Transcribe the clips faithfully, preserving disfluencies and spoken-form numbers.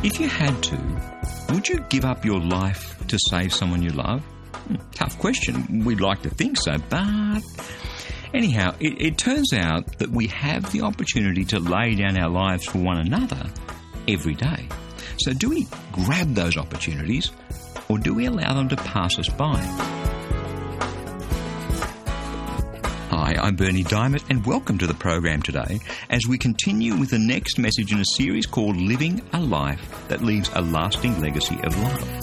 If you had to, would you give up your life to save someone you love? Hmm, tough question. We'd like to think so, but anyhow, it, it turns out that we have the opportunity to lay down our lives for one another every day. So do we grab those opportunities, or do we allow them to pass us by? Hi, I'm Berni Dymet, and welcome to the program today as we continue with the next message in a series called Living a Life That Leaves a Lasting Legacy of Love.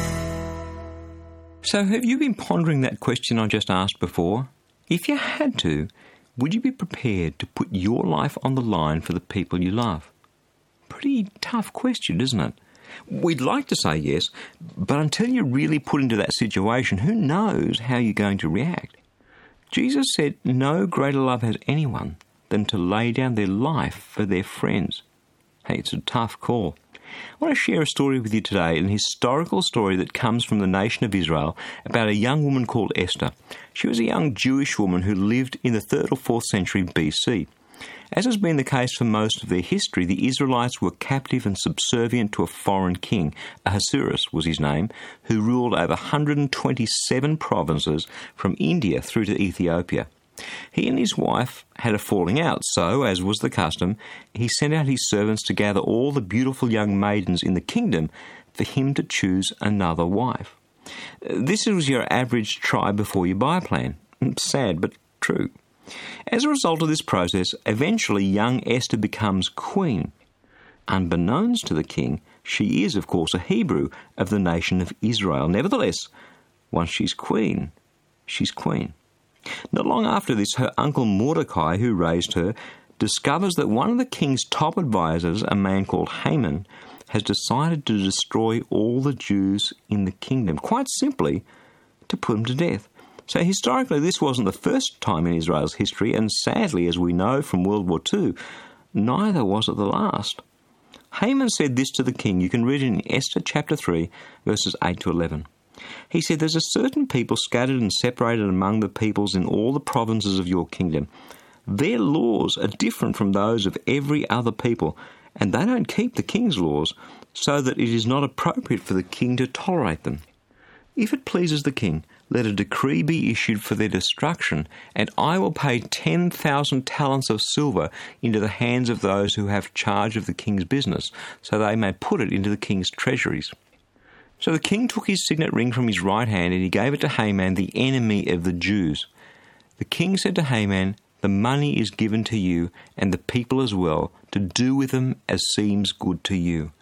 So have you been pondering that question I just asked before? If you had to, would you be prepared to put your life on the line for the people you love? Pretty tough question, isn't it? We'd like to say yes, but until you're really put into that situation, who knows how you're going to react? Jesus said no greater love has anyone than to lay down their life for their friends. Hey, it's a tough call. I want to share a story with you today, an historical story that comes from the nation of Israel about a young woman called Esther. She was a young Jewish woman who lived in the third or fourth century B C. As has been the case for most of their history, the Israelites were captive and subservient to a foreign king. Ahasuerus was his name, who ruled over one hundred twenty-seven provinces from India through to Ethiopia. He and his wife had a falling out, so, as was the custom, he sent out his servants to gather all the beautiful young maidens in the kingdom for him to choose another wife. This was your average try before you buy plan. Sad, but true. As a result of this process, eventually young Esther becomes queen. Unbeknownst to the king, she is, of course, a Hebrew of the nation of Israel. Nevertheless, once she's queen, she's queen. Not long after this, her uncle Mordecai, who raised her, discovers that one of the king's top advisors, a man called Haman, has decided to destroy all the Jews in the kingdom, quite simply to put them to death. So historically, this wasn't the first time in Israel's history, and sadly, as we know from World War Two, neither was it the last. Haman said this to the king. You can read it in Esther chapter three, verses eight to eleven. He said, "There's a certain people scattered and separated among the peoples in all the provinces of your kingdom. Their laws are different from those of every other people, and they don't keep the king's laws, so that it is not appropriate for the king to tolerate them. If it pleases the king, let a decree be issued for their destruction, and I will pay ten thousand talents of silver into the hands of those who have charge of the king's business, so they may put it into the king's treasuries." So the king took his signet ring from his right hand, and he gave it to Haman, the enemy of the Jews. The king said to Haman, "The money is given to you, and the people as well, to do with them as seems good to you."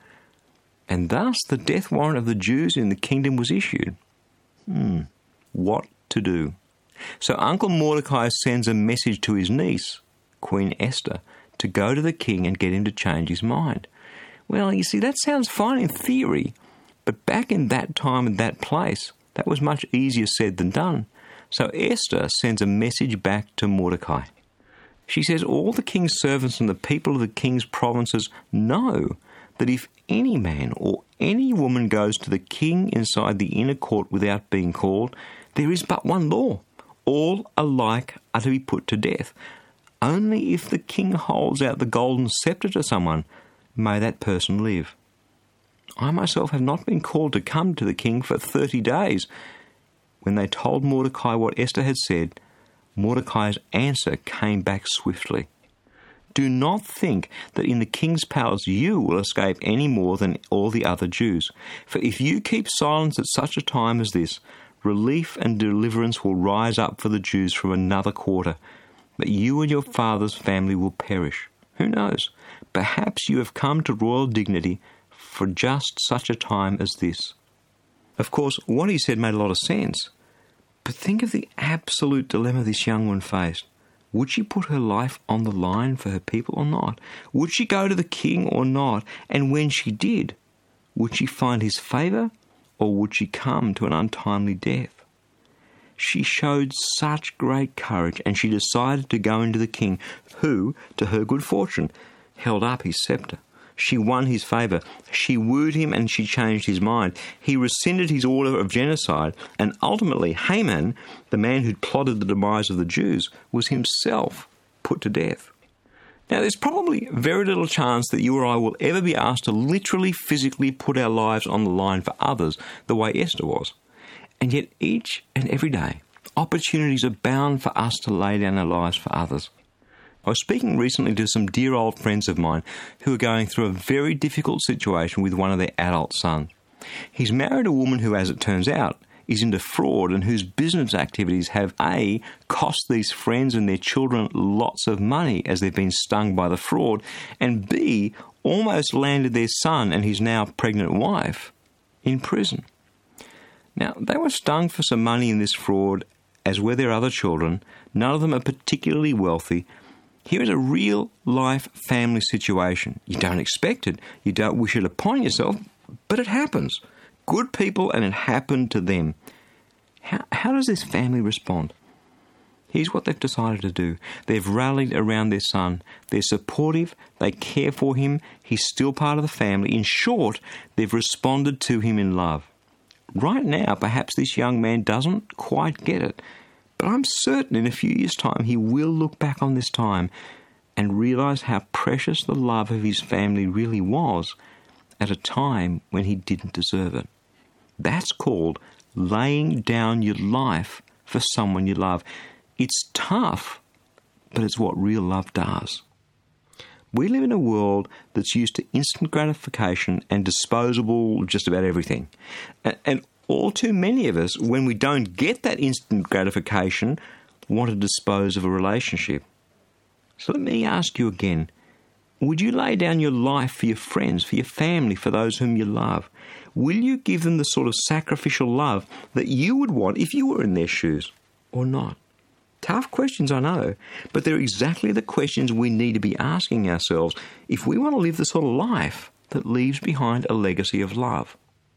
And thus the death warrant of the Jews in the kingdom was issued. Hmm, what to do? So Uncle Mordecai sends a message to his niece, Queen Esther, to go to the king and get him to change his mind. Well, you see, that sounds fine in theory, but back in that time and that place, that was much easier said than done. So Esther sends a message back to Mordecai. She says all the king's servants and the people of the king's provinces know that if any man or any woman goes to the king inside the inner court without being called, there is but one law. All alike are to be put to death. Only if the king holds out the golden scepter to someone may that person live. I myself have not been called to come to the king for thirty days. When they told Mordecai what Esther had said, Mordecai's answer came back swiftly. "Do not think that in the king's palace you will escape any more than all the other Jews. For if you keep silence at such a time as this, relief and deliverance will rise up for the Jews from another quarter, but you and your father's family will perish. Who knows? Perhaps you have come to royal dignity for just such a time as this." Of course, what he said made a lot of sense. But think of the absolute dilemma this young one faced. Would she put her life on the line for her people or not? Would she go to the king or not? And when she did, would she find his favour or would she come to an untimely death? She showed such great courage, and she decided to go into the king, who, to her good fortune, held up his scepter. She won his favour. She wooed him and she changed his mind. He rescinded his order of genocide, and ultimately Haman, the man who'd plotted the demise of the Jews, was himself put to death. Now, there's probably very little chance that you or I will ever be asked to literally, physically put our lives on the line for others the way Esther was. And yet, each and every day, opportunities abound for us to lay down our lives for others. I was speaking recently to some dear old friends of mine who are going through a very difficult situation with one of their adult sons. He's married a woman who, as it turns out, is into fraud and whose business activities have A, cost these friends and their children lots of money as they've been stung by the fraud, and B, almost landed their son and his now pregnant wife in prison. Now, they were stung for some money in this fraud, as were their other children. None of them are particularly wealthy. Here is a real-life family situation. You don't expect it. You don't wish it upon yourself, but it happens. Good people, and it happened to them. How, how does this family respond? Here's what they've decided to do. They've rallied around their son. They're supportive. They care for him. He's still part of the family. In short, they've responded to him in love. Right now, perhaps this young man doesn't quite get it, but I'm certain in a few years' time he will look back on this time and realise how precious the love of his family really was at a time when he didn't deserve it. That's called laying down your life for someone you love. It's tough, but it's what real love does. We live in a world that's used to instant gratification and disposable just about everything. And all too many of us, when we don't get that instant gratification, want to dispose of a relationship. So let me ask you again, would you lay down your life for your friends, for your family, for those whom you love? Will you give them the sort of sacrificial love that you would want if you were in their shoes, or not? Tough questions, I know, but they're exactly the questions we need to be asking ourselves if we want to live the sort of life that leaves behind a legacy of love.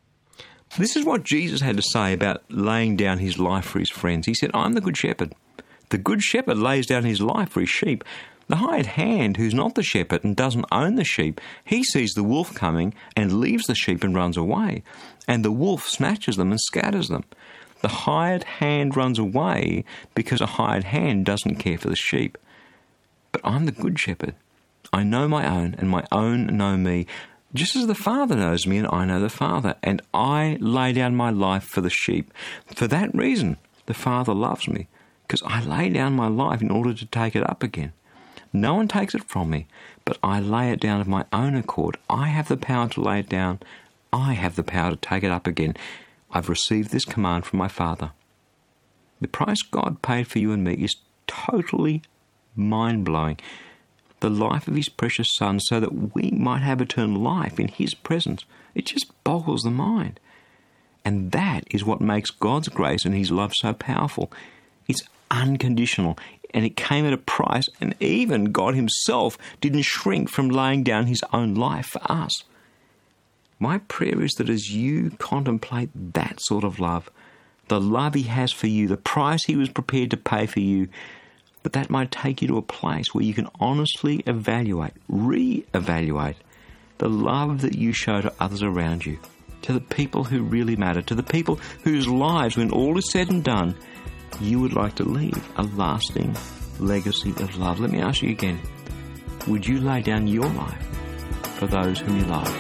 This is what Jesus had to say about laying down his life for his friends. He said, I'm the good shepherd. The good shepherd lays down his life for his sheep. The hired hand, who's not the shepherd and doesn't own the sheep, he sees the wolf coming and leaves the sheep and runs away, and the wolf snatches them and scatters them. The hired hand runs away because a hired hand doesn't care for the sheep. But I'm the good shepherd. I know my own, and my own know me, just as the Father knows me and I know the Father, and I lay down my life for the sheep. For that reason, the Father loves me, because I lay down my life in order to take it up again. No one takes it from me, but I lay it down of my own accord. I have the power to lay it down. I have the power to take it up again. I've received this command from my Father. The price God paid for you and me is totally mind-blowing. The life of his precious Son so that we might have eternal life in his presence. It just boggles the mind. And that is what makes God's grace and his love so powerful. It's unconditional, and it came at a price, and even God himself didn't shrink from laying down his own life for us. My prayer is that as you contemplate that sort of love, the love he has for you, the price he was prepared to pay for you, that that might take you to a place where you can honestly evaluate, re-evaluate the love that you show to others around you, to the people who really matter, to the people whose lives, when all is said and done, you would like to leave a lasting legacy of love. Let me ask you again, would you lay down your life for those whom you love?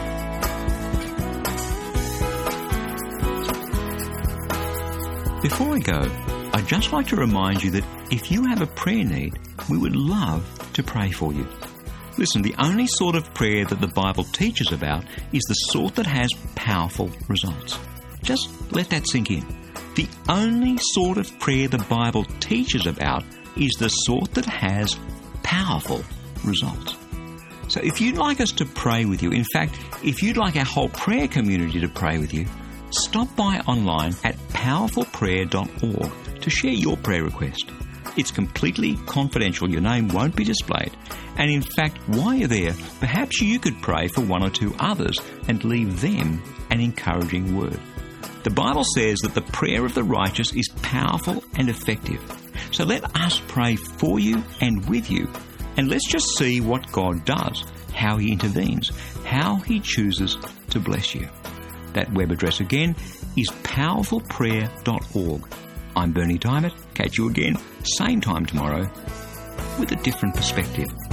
Before I go, I'd just like to remind you that if you have a prayer need, we would love to pray for you. Listen, the only sort of prayer that the Bible teaches about is the sort that has powerful results. Just let that sink in. The only sort of prayer the Bible teaches about is the sort that has powerful results. So if you'd like us to pray with you, in fact, if you'd like our whole prayer community to pray with you, stop by online at powerful prayer dot org to share your prayer request. It's completely confidential. Your name won't be displayed. And in fact, while you're there, perhaps you could pray for one or two others and leave them an encouraging word. The Bible says that the prayer of the righteous is powerful and effective. So let us pray for you and with you, and let's just see what God does, how he intervenes, how he chooses to bless you. That web address again is powerful prayer dot org. I'm Bernie Diamond. Catch you again, same time tomorrow, with a different perspective.